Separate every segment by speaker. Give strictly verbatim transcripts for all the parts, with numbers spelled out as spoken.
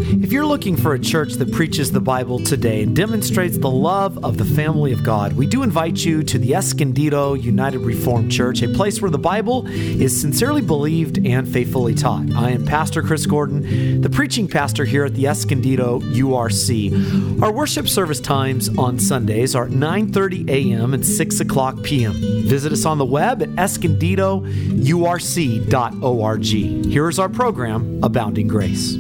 Speaker 1: If you're looking for a church that preaches the Bible today and demonstrates the love of the family of God, we do invite you to the Escondido United Reformed Church, a place where the Bible is sincerely believed and faithfully taught. I am Pastor Chris Gordon, the preaching pastor here at the Escondido U R C. Our worship service times on Sundays are at nine thirty a.m. and six o'clock p.m. Visit us on the web at escondido u r c dot org. Here is our program, Abounding Grace.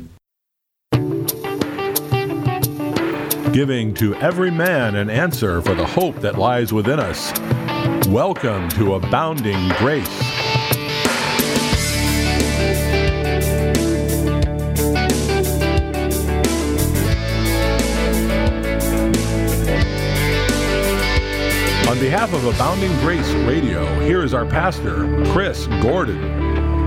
Speaker 2: Giving to every man an answer for the hope that lies within us. Welcome to Abounding Grace. On behalf of Abounding Grace Radio, here is our pastor, Chris Gordon.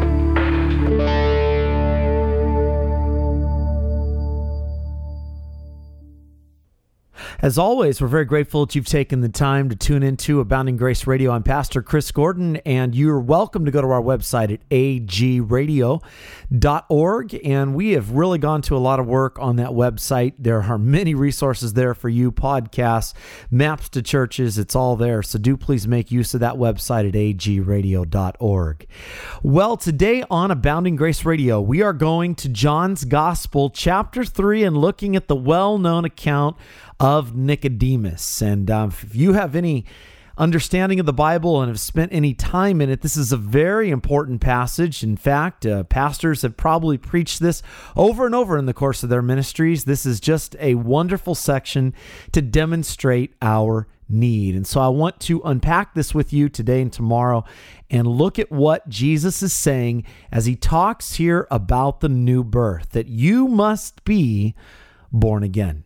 Speaker 1: As always, we're very grateful that you've taken the time to tune into Abounding Grace Radio. I'm Pastor Chris Gordon, and you're welcome to go to our website at a g radio dot org. And we have really gone to a lot of work on that website. There are many resources there for you, podcasts, maps to churches. It's all there. So do please make use of that website at a g radio dot org. Well, today on Abounding Grace Radio, we are going to John's Gospel, chapter three, and looking at the well-known account of Nicodemus. And um, if you have any understanding of the Bible and have spent any time in it, this is a very important passage. In fact, uh, pastors have probably preached this over and over in the course of their ministries. This is just a wonderful section to demonstrate our need. And so I want to unpack this with you today and tomorrow and look at what Jesus is saying as he talks here about the new birth, that you must be born again.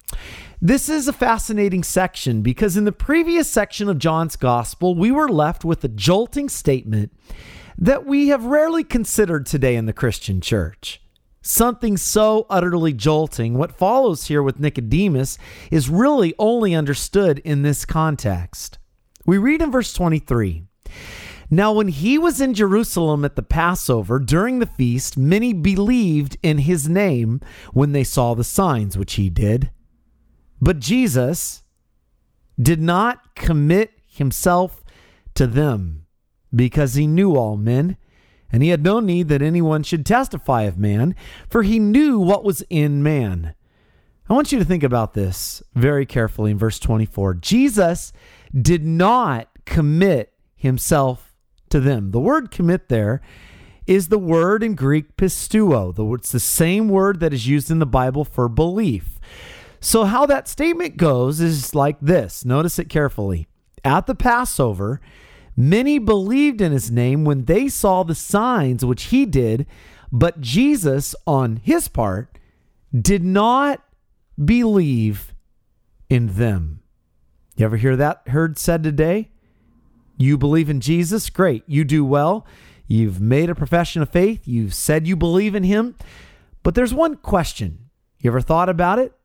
Speaker 1: This is a fascinating section because in the previous section of John's Gospel, we were left with a jolting statement that we have rarely considered today in the Christian church. Something so utterly jolting, what follows here with Nicodemus is really only understood in this context. We read in verse twenty-three, "Now when he was in Jerusalem at the Passover during the feast, many believed in his name when they saw the signs which he did. But Jesus did not commit himself to them because he knew all men, and he had no need that anyone should testify of man, for he knew what was in man." I want you to think about this very carefully in verse twenty-four. Jesus did not commit himself to them. The word commit there is the word in Greek pisteuo. It's the same word that is used in the Bible for belief. So how that statement goes is like this. Notice it carefully. At the Passover, many believed in his name when they saw the signs which he did, but Jesus, on his part, did not believe in them. You ever hear that heard said today? You believe in Jesus? Great. You do well. You've made a profession of faith. You've said you believe in him. But there's one question. You ever thought about it?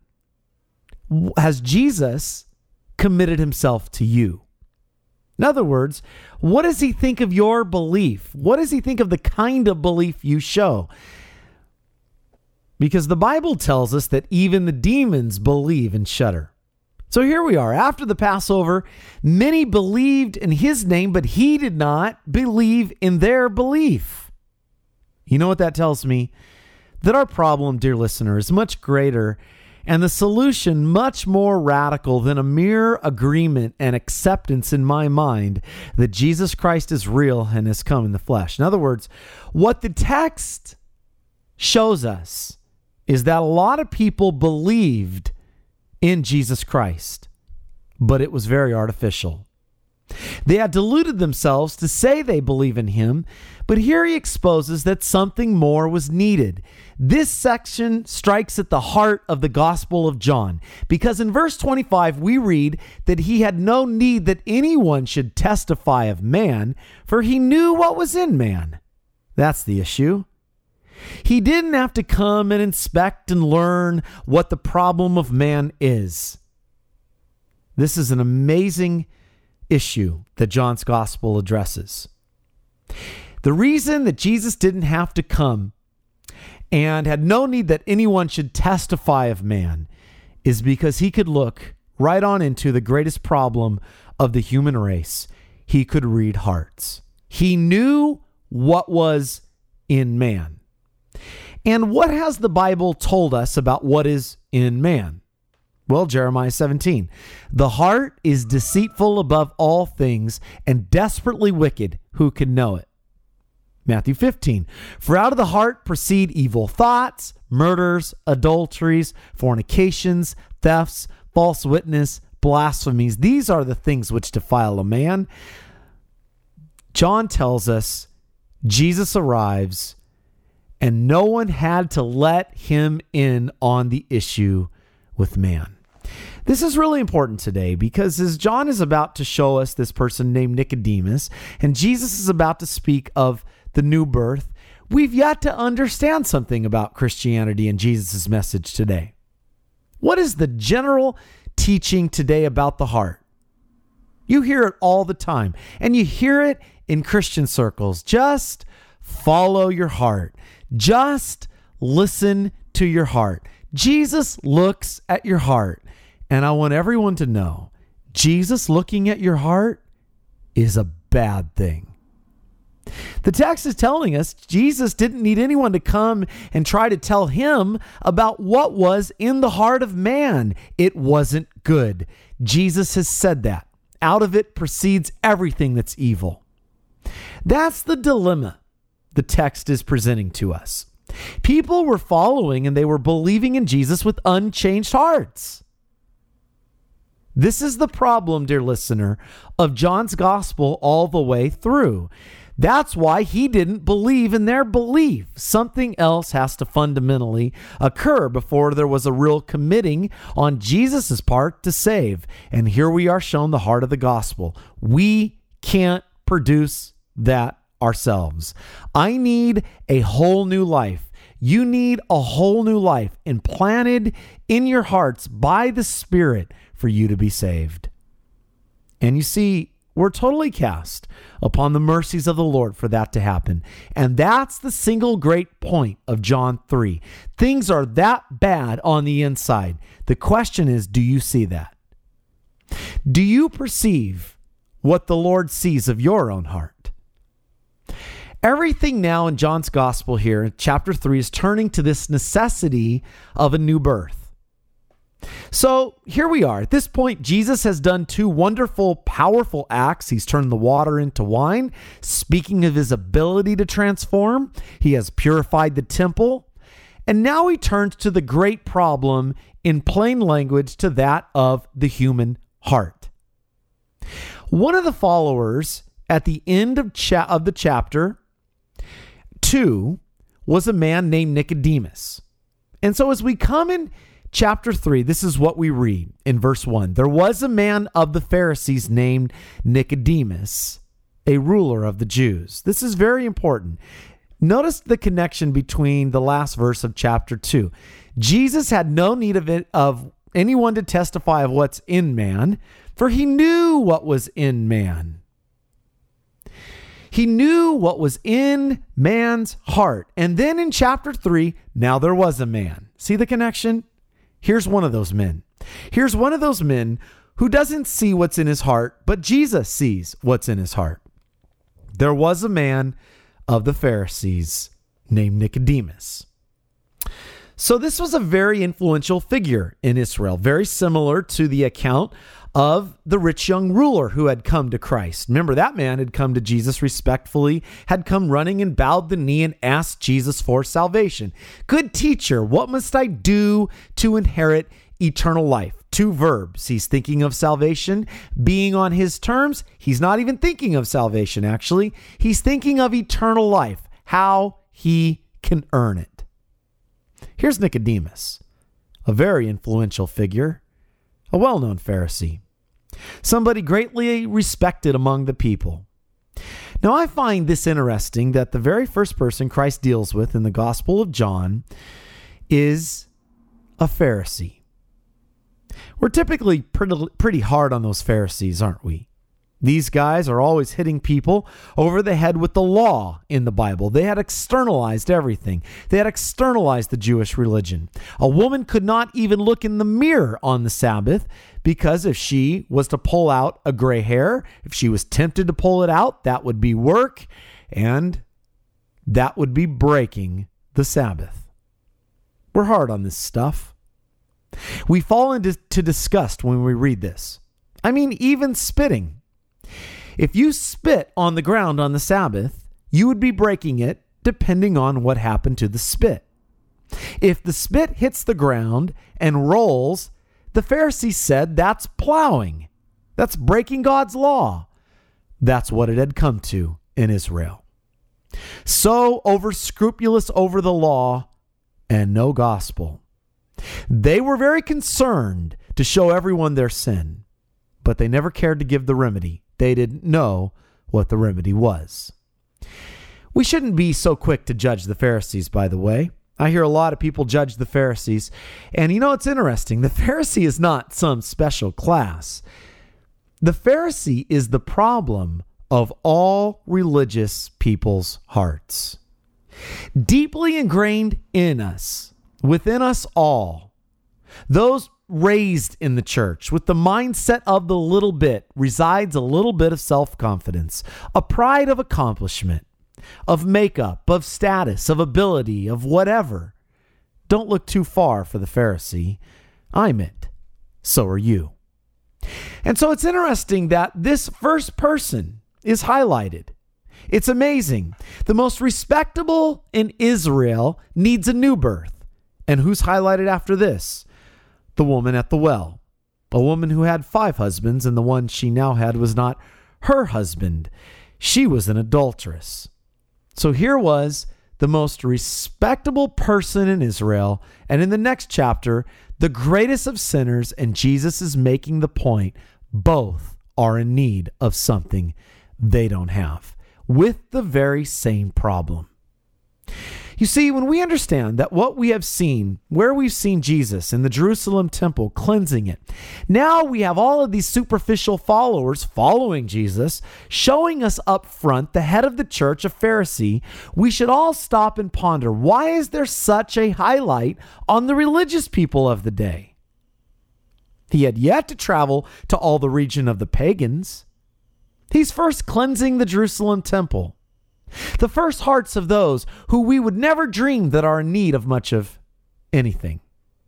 Speaker 1: Has Jesus committed himself to you? In other words, what does he think of your belief? What does he think of the kind of belief you show? Because the Bible tells us that even the demons believe and shudder. So here we are. After the Passover, many believed in his name, but he did not believe in their belief. You know what that tells me? That our problem, dear listener, is much greater and the solution much more radical than a mere agreement and acceptance in my mind that Jesus Christ is real and has come in the flesh. In other words, what the text shows us is that a lot of people believed in Jesus Christ, but it was very artificial. They had deluded themselves to say they believe in him, but here he exposes that something more was needed. This section strikes at the heart of the Gospel of John, because in verse twenty-five we read that he had no need that anyone should testify of man, for he knew what was in man. That's the issue. He didn't have to come and inspect and learn what the problem of man is. This is an amazing issue that John's Gospel addresses. The reason that Jesus didn't have to come and had no need that anyone should testify of man, is because he could look right on into the greatest problem of the human race. He could read hearts. He knew what was in man. And what has the Bible told us about what is in man? Well, Jeremiah seventeen, the heart is deceitful above all things and desperately wicked. Who can know it? Matthew fifteen, for out of the heart proceed evil thoughts, murders, adulteries, fornications, thefts, false witness, blasphemies. These are the things which defile a man. John tells us Jesus arrives and no one had to let him in on the issue with man. This is really important today because as John is about to show us this person named Nicodemus, and Jesus is about to speak of the new birth, we've yet to understand something about Christianity and Jesus' message today. What is the general teaching today about the heart? You hear it all the time, and you hear it in Christian circles. Just follow your heart. Just listen to your heart. Jesus looks at your heart. And I want everyone to know, Jesus looking at your heart is a bad thing. The text is telling us Jesus didn't need anyone to come and try to tell him about what was in the heart of man. It wasn't good. Jesus has said that. Out of it proceeds everything that's evil. That's the dilemma the text is presenting to us. People were following and they were believing in Jesus with unchanged hearts. This is the problem, dear listener, of John's gospel all the way through. That's why he didn't believe in their belief. Something else has to fundamentally occur before there was a real committing on Jesus' part to save. And here we are shown the heart of the gospel. We can't produce that ourselves. I need a whole new life. You need a whole new life implanted in your hearts by the Spirit for you to be saved. And you see, we're totally cast upon the mercies of the Lord for that to happen. And that's the single great point of John three. Things are that bad on the inside. The question is, do you see that? Do you perceive what the Lord sees of your own heart? Everything now in John's gospel here in chapter three is turning to this necessity of a new birth. So here we are. At this point, Jesus has done two wonderful, powerful acts. He's turned the water into wine. Speaking of his ability to transform, he has purified the temple. And now he turns to the great problem in plain language, to that of the human heart. One of the followers at the end of, cha- of the chapter two was a man named Nicodemus. And so as we come in chapter three, this is what we read in verse one. There was a man of the Pharisees named Nicodemus, a ruler of the Jews. This is very important. Notice the connection between the last verse of chapter two. Jesus had no need of it, of anyone to testify of what's in man, for he knew what was in man. He knew what was in man's heart. And then in chapter three, now there was a man. See the connection? Here's one of those men. Here's one of those men who doesn't see what's in his heart, but Jesus sees what's in his heart. There was a man of the Pharisees named Nicodemus. So this was a very influential figure in Israel, very similar to the account of the rich young ruler who had come to Christ. Remember, that man had come to Jesus respectfully, had come running and bowed the knee and asked Jesus for salvation. Good teacher, what must I do to inherit eternal life? Two verbs. He's thinking of salvation being on his terms. He's not even thinking of salvation, actually. He's thinking of eternal life, how he can earn it. Here's Nicodemus, a very influential figure, a well-known Pharisee, somebody greatly respected among the people. Now, I find this interesting that the very first person Christ deals with in the Gospel of John is a Pharisee. We're typically pretty, pretty hard on those Pharisees, aren't we? These guys are always hitting people over the head with the law in the Bible. They had externalized everything. They had externalized the Jewish religion. A woman could not even look in the mirror on the Sabbath because if she was to pull out a gray hair, if she was tempted to pull it out, that would be work, and that would be breaking the Sabbath. We're hard on this stuff. We fall into to disgust when we read this. I mean, even spitting. If you spit on the ground on the Sabbath, you would be breaking it depending on what happened to the spit. If the spit hits the ground and rolls, the Pharisees said that's plowing. That's breaking God's law. That's what it had come to in Israel. So over scrupulous over the law and no gospel. They were very concerned to show everyone their sin, but they never cared to give the remedy. They didn't know what the remedy was. We shouldn't be so quick to judge the Pharisees, by the way. I hear a lot of people judge the Pharisees. And you know, it's interesting. The Pharisee is not some special class. The Pharisee is the problem of all religious people's hearts. Deeply ingrained in us, within us all, those raised in the church with the mindset of the little bit resides a little bit of self-confidence, a pride of accomplishment, of makeup, of status, of ability, of whatever. Don't look too far for the Pharisee. I'm it. So are you. And so it's interesting that this first person is highlighted. It's amazing. The most respectable in Israel needs a new birth. And who's highlighted after this? The woman at the well, a woman who had five husbands, and the one she now had was not her husband. She was an adulteress. So here was the most respectable person in Israel, and in the next chapter, the greatest of sinners, and Jesus is making the point, both are in need of something they don't have, with the very same problem. You see, when we understand that what we have seen, where we've seen Jesus in the Jerusalem temple cleansing it, now we have all of these superficial followers following Jesus, showing us up front, the head of the church, a Pharisee, we should all stop and ponder, why is there such a highlight on the religious people of the day? He had yet to travel to all the region of the pagans. He's first cleansing the Jerusalem temple. The first hearts of those who we would never dream that are in need of much of anything.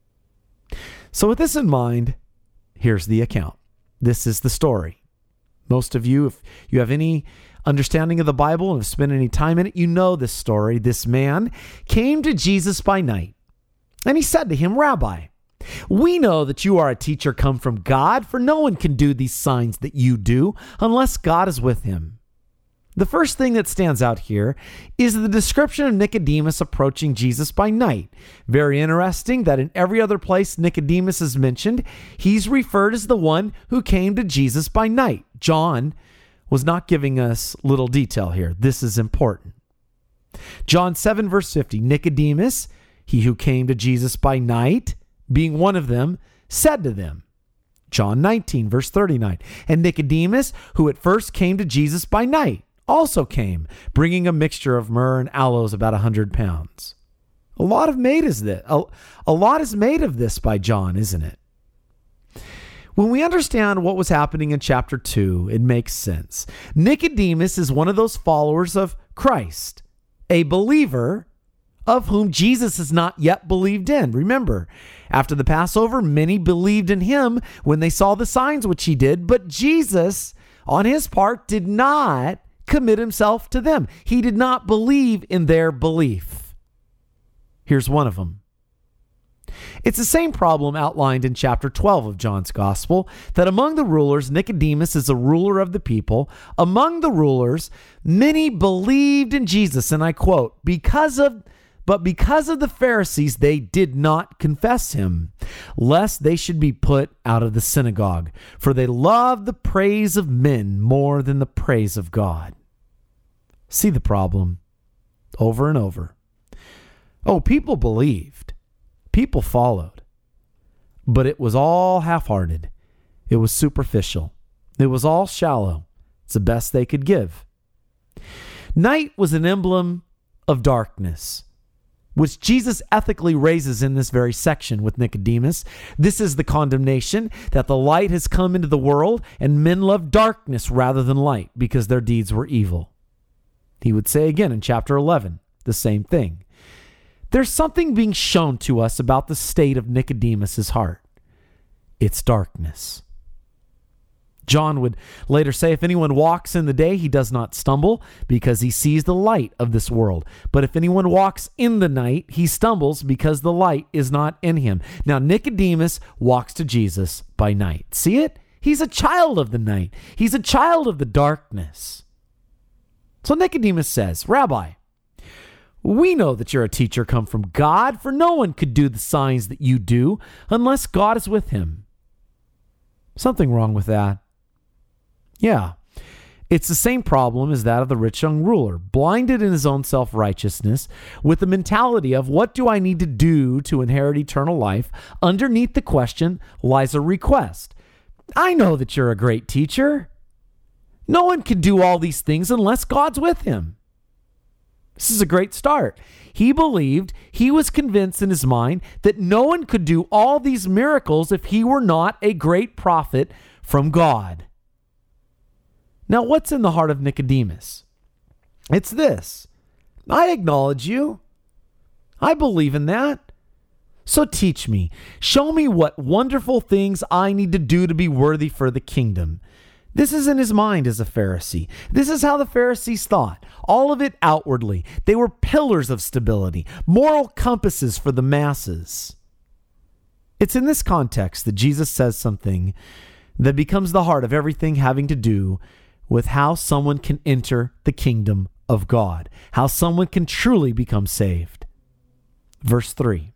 Speaker 1: So with this in mind, here's the account. This is the story. Most of you, if you have any understanding of the Bible and have spent any time in it, you know this story. This man came to Jesus by night, and he said to him, "Rabbi, we know that you are a teacher come from God, for no one can do these signs that you do unless God is with him." The first thing that stands out here is the description of Nicodemus approaching Jesus by night. Very interesting that in every other place Nicodemus is mentioned, he's referred as the one who came to Jesus by night. John was not giving us little detail here. This is important. John seven, verse fifty, Nicodemus, he who came to Jesus by night, being one of them, said to them. John nineteen, verse thirty-nine, and Nicodemus, who at first came to Jesus by night, also came, bringing a mixture of myrrh and aloes, about a hundred pounds. A lot of made is this. A, a lot is made of this by John, isn't it? When we understand what was happening in chapter two, it makes sense. Nicodemus is one of those followers of Christ, a believer of whom Jesus has not yet believed in. Remember, after the Passover, many believed in him when they saw the signs which he did, but Jesus, on his part, did not commit himself to them. He did not believe in their belief. Here's one of them. It's the same problem outlined in chapter twelve of John's Gospel, that among the rulers, Nicodemus is a ruler of the people. Among the rulers, many believed in Jesus, and I quote, because of But because of the Pharisees, they did not confess him, lest they should be put out of the synagogue, for they loved the praise of men more than the praise of God. See the problem over and over. Oh, people believed. People followed. But it was all half-hearted. It was superficial. It was all shallow. It's the best they could give. Night was an emblem of darkness, which Jesus ethically raises in this very section with Nicodemus. This is the condemnation, that the light has come into the world, and men love darkness rather than light because their deeds were evil. He would say again in chapter eleven, the same thing. There's something being shown to us about the state of Nicodemus's heart. It's darkness. John would later say, if anyone walks in the day, he does not stumble because he sees the light of this world. But if anyone walks in the night, he stumbles because the light is not in him. Now, Nicodemus walks to Jesus by night. See it? He's a child of the night. He's a child of the darkness. So Nicodemus says, Rabbi, we know that you're a teacher come from God, for no one could do the signs that you do unless God is with him. Something wrong with that. Yeah, it's the same problem as that of the rich young ruler, blinded in his own self-righteousness, with the mentality of what do I need to do to inherit eternal life? Underneath the question lies a request. I know that you're a great teacher. No one can do all these things unless God's with him. This is a great start. He believed, he was convinced in his mind that no one could do all these miracles if he were not a great prophet from God. Now, what's in the heart of Nicodemus? It's this. I acknowledge you. I believe in that. So teach me. Show me what wonderful things I need to do to be worthy for the kingdom. This is in his mind as a Pharisee. This is how the Pharisees thought. All of it outwardly. They were pillars of stability, moral compasses for the masses. It's in this context that Jesus says something that becomes the heart of everything having to do with how someone can enter the kingdom of God, how someone can truly become saved. Verse three.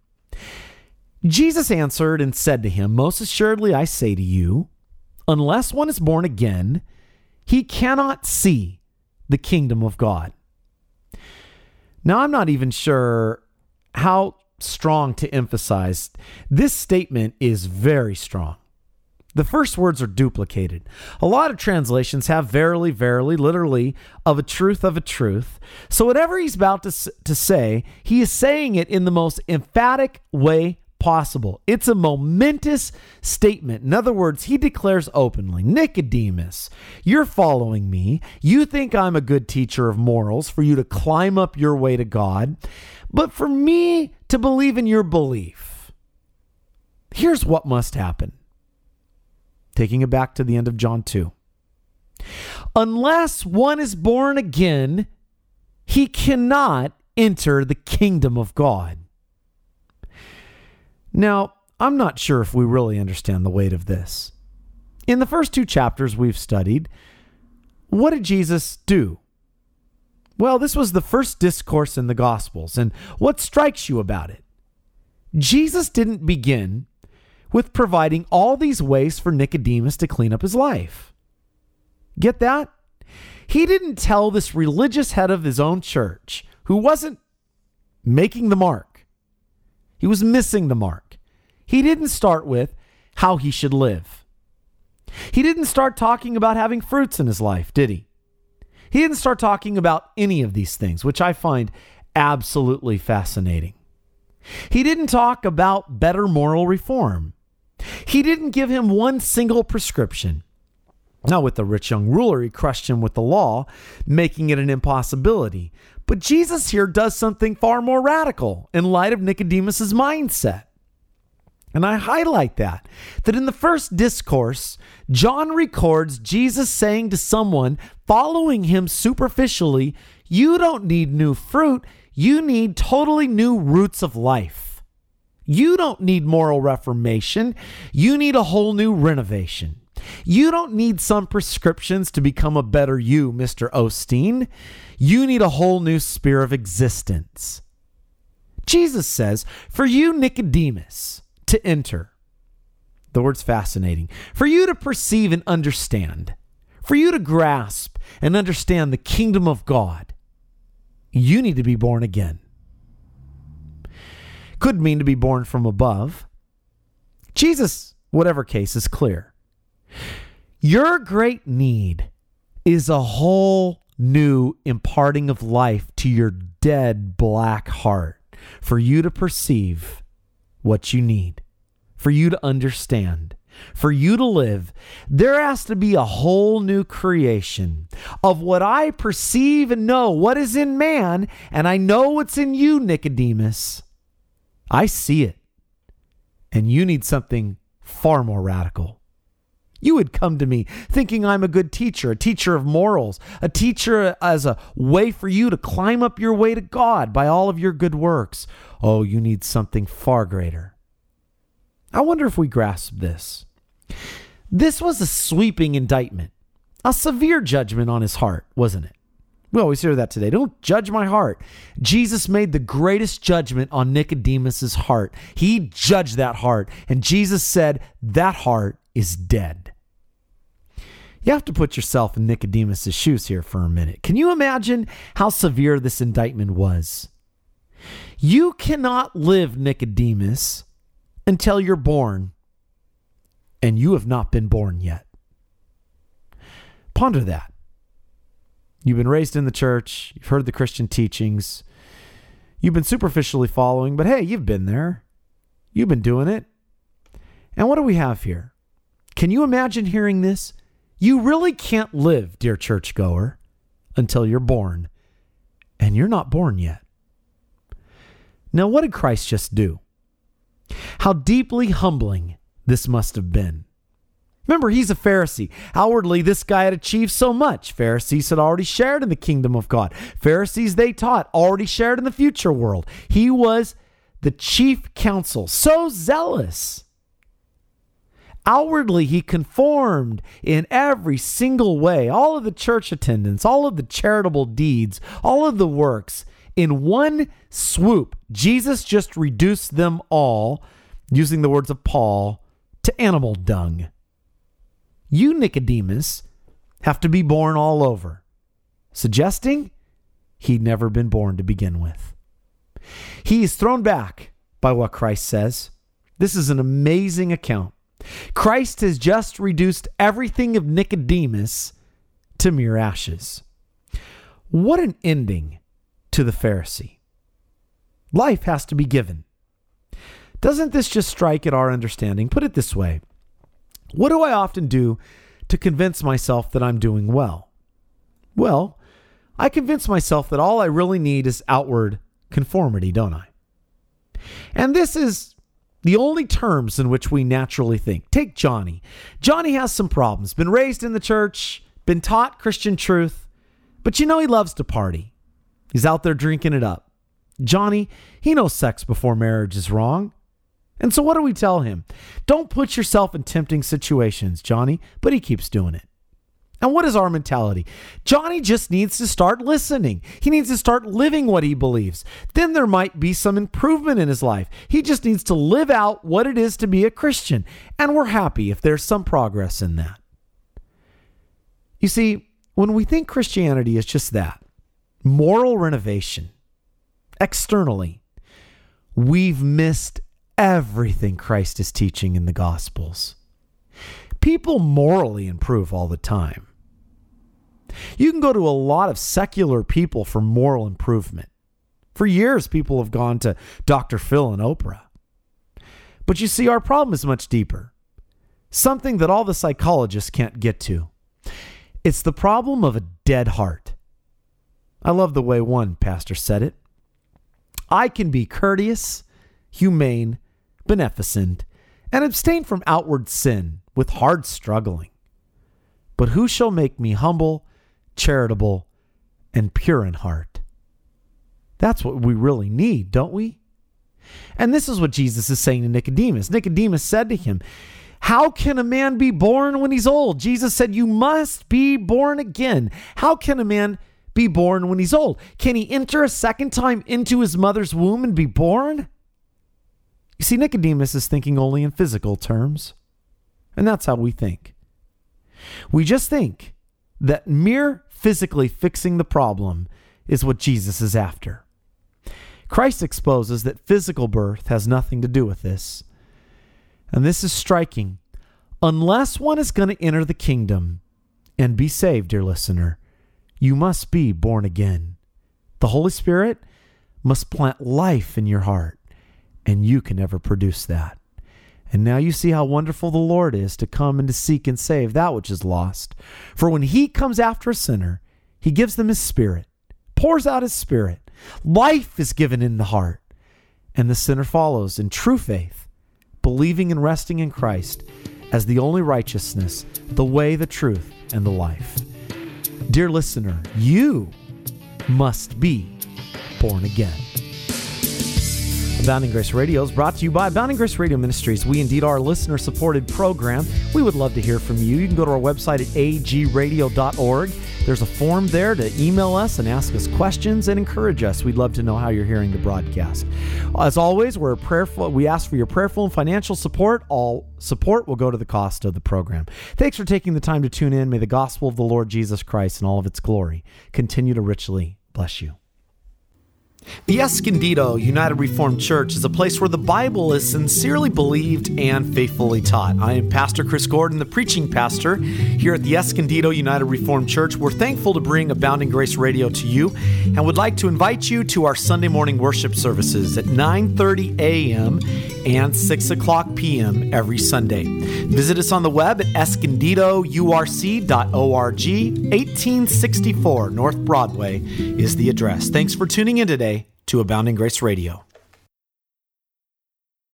Speaker 1: Jesus answered and said to him, most assuredly I say to you, unless one is born again, he cannot see the kingdom of God. Now, I'm not even sure how strong to emphasize. This statement is very strong. The first words are duplicated. A lot of translations have verily, verily, literally, of a truth, of a truth. So whatever he's about to, to say, he is saying it in the most emphatic way possible. It's a momentous statement. In other words, he declares openly, Nicodemus, you're following me. You think I'm a good teacher of morals for you to climb up your way to God. But for me to believe in your belief, here's what must happen. Taking it back to the end of John two. Unless one is born again, he cannot enter the kingdom of God. Now, I'm not sure if we really understand the weight of this. In the first two chapters we've studied, what did Jesus do? Well, this was the first discourse in the Gospels, and what strikes you about it? Jesus didn't begin with providing all these ways for Nicodemus to clean up his life. Get that? He didn't tell this religious head of his own church, who wasn't making the mark. He was missing the mark. He didn't start with how he should live. He didn't start talking about having fruits in his life, did he? He didn't start talking about any of these things, which I find absolutely fascinating. He didn't talk about better moral reform. He didn't give him one single prescription. Now, with the rich young ruler, he crushed him with the law, making it an impossibility. But Jesus here does something far more radical in light of Nicodemus's mindset. And I highlight that, that in the first discourse, John records Jesus saying to someone following him superficially, you don't need new fruit, you need totally new roots of life. You don't need moral reformation, you need a whole new renovation. You don't need some prescriptions to become a better you, Mister Osteen. You need a whole new sphere of existence. Jesus says, for you, Nicodemus, to enter. The word's fascinating. For you to perceive and understand, for you to grasp and understand the kingdom of God, you need to be born again. Could mean to be born from above. Jesus, whatever case, is clear. Your great need is a whole new imparting of life to your dead black heart for you to perceive what you need, for you to understand, for you to live. There has to be a whole new creation of what I perceive and know what is in man, and I know what's in you, Nicodemus. I see it, and you need something far more radical. You would come to me thinking I'm a good teacher, a teacher of morals, a teacher as a way for you to climb up your way to God by all of your good works. Oh, you need something far greater. I wonder if we grasp this. This was a sweeping indictment, a severe judgment on his heart, wasn't it? We always hear that today. Don't judge my heart. Jesus made the greatest judgment on Nicodemus's heart. He judged that heart, and Jesus said that heart is dead. You have to put yourself in Nicodemus's shoes here for a minute. Can you imagine how severe this indictment was? You cannot live, Nicodemus, until you're born, and you have not been born yet. Ponder that. You've been raised in the church. You've heard the Christian teachings. You've been superficially following, but hey, you've been there. You've been doing it. And what do we have here? Can you imagine hearing this? You really can't live, dear churchgoer, until you're born, and you're not born yet. Now, what did Christ just do? How deeply humbling this must have been. Remember, he's a Pharisee. Outwardly, this guy had achieved so much. Pharisees had already shared in the kingdom of God. Pharisees, they taught, already shared in the future world. He was the chief counsel, so zealous. Outwardly, he conformed in every single way. All of the church attendance, all of the charitable deeds, all of the works. In one swoop, Jesus just reduced them all, using the words of Paul, to animal dung. You, Nicodemus, have to be born all over, suggesting he'd never been born to begin with. He is thrown back by what Christ says. This is an amazing account. Christ has just reduced everything of Nicodemus to mere ashes. What an ending to the Pharisee. Life has to be given. Doesn't this just strike at our understanding? Put it this way. What do I often do to convince myself that I'm doing well? Well, I convince myself that all I really need is outward conformity, don't I? And this is the only terms in which we naturally think. Take Johnny. Johnny has some problems. Been raised in the church, been taught Christian truth, but you know he loves to party. He's out there drinking it up. Johnny, he knows sex before marriage is wrong. And so what do we tell him? Don't put yourself in tempting situations, Johnny, but he keeps doing it. And what is our mentality? Johnny just needs to start listening. He needs to start living what he believes. Then there might be some improvement in his life. He just needs to live out what it is to be a Christian. And we're happy if there's some progress in that. You see, when we think Christianity is just that, moral renovation, externally, we've missed everything Christ is teaching in the Gospels. People morally improve all the time. You can go to a lot of secular people for moral improvement. For years, people have gone to Doctor Phil and Oprah. But you see, our problem is much deeper. Something that all the psychologists can't get to. It's the problem of a dead heart. I love the way one pastor said it. I can be courteous, humane, beneficent, and abstain from outward sin with hard struggling. But who shall make me humble, charitable, and pure in heart? That's what we really need, don't we? And this is what Jesus is saying to Nicodemus. Nicodemus said to him, how can a man be born when he's old? Jesus said, you must be born again. How can a man be born when he's old? Can he enter a second time into his mother's womb and be born? You see, Nicodemus is thinking only in physical terms. And that's how we think. We just think that mere physically fixing the problem is what Jesus is after. Christ exposes that physical birth has nothing to do with this. And this is striking. Unless one is going to enter the kingdom, and be saved, dear listener, you must be born again. The Holy Spirit must plant life in your heart, and you can never produce that. And now you see how wonderful the Lord is to come and to seek and save that which is lost. For when he comes after a sinner, he gives them his Spirit, pours out his Spirit. Life is given in the heart, and the sinner follows in true faith, believing and resting in Christ as the only righteousness, the way, the truth, and the life. Dear listener, you must be born again. Abounding Grace Radio is brought to you by Abounding Grace Radio Ministries. We indeed are a listener-supported program. We would love to hear from you. You can go to our website at a g radio dot org. There's a form there to email us and ask us questions and encourage us. We'd love to know how you're hearing the broadcast. As always, we're prayerful. We ask for your prayerful and financial support. All support will go to the cost of the program. Thanks for taking the time to tune in. May the gospel of the Lord Jesus Christ and all of its glory continue to richly bless you. The Escondido United Reformed Church is a place where the Bible is sincerely believed and faithfully taught. I am Pastor Chris Gordon, the preaching pastor here at the Escondido United Reformed Church. We're thankful to bring Abounding Grace Radio to you and would like to invite you to our Sunday morning worship services at nine thirty a.m. and six o'clock p.m. every Sunday. Visit us on the web at escondido u r c dot org. eighteen sixty-four North Broadway is the address. Thanks for tuning in today to Abounding Grace Radio.